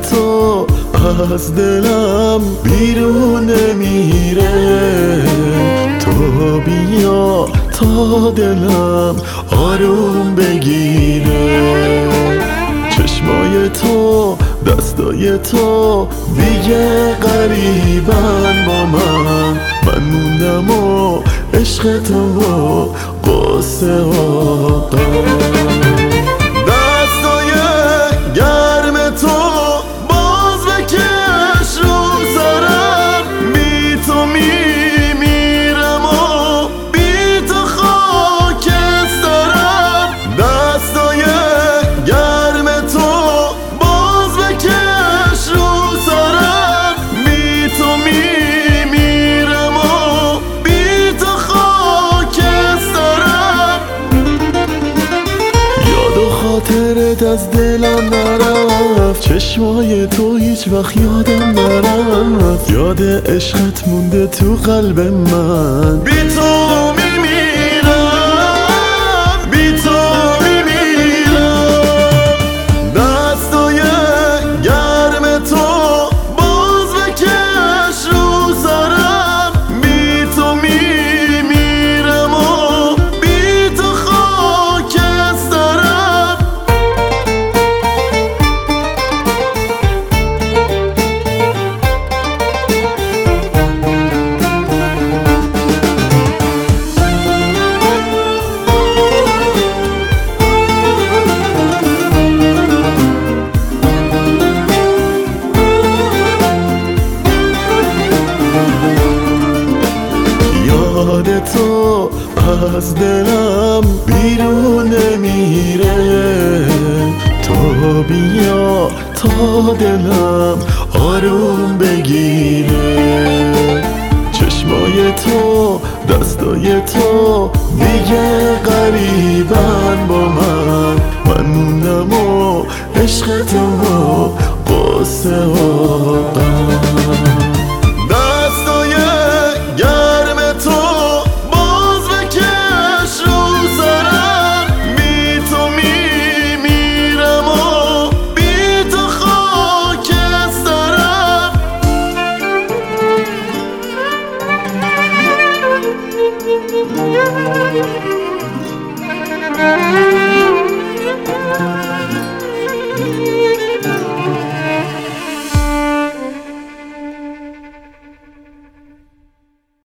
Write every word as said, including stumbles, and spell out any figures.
تو از دلم بیرون نمیره. تو بیا تا دلم آروم بگیره. چشمای تو دستای تو دیگه قریبن با من. من موندم و عشق تو و قصه آقا. دستای گرم تو باز بکش رو سرم. بی تو میمیرم و بی تو خاکسترم. دستای گرم تو باز بکش رو سرم. بی تو میمیرم و بی تو خاکسترم. یاد و خاطرت از دلم نرفت. چشمای تو هیچ وقت یادم نرفت. یاد عشقت مونده تو قلب من. بی تو میمیرم، بی تو میمیرم. دستای گرم تو باز بکش رو سرم. بی تو میمیرم و بی تو خاکسترم. یاد تو از دلم بیرون نمیره. تو بیا تا دلم آروم بگیره. چشمای تو دستای تو دیگه قریبن با من. من موندم و عشق تو و قصه آقا. دستای گرم تو باز بکش رو سرم. بی تو میمیرم و بی تو خاکسترم.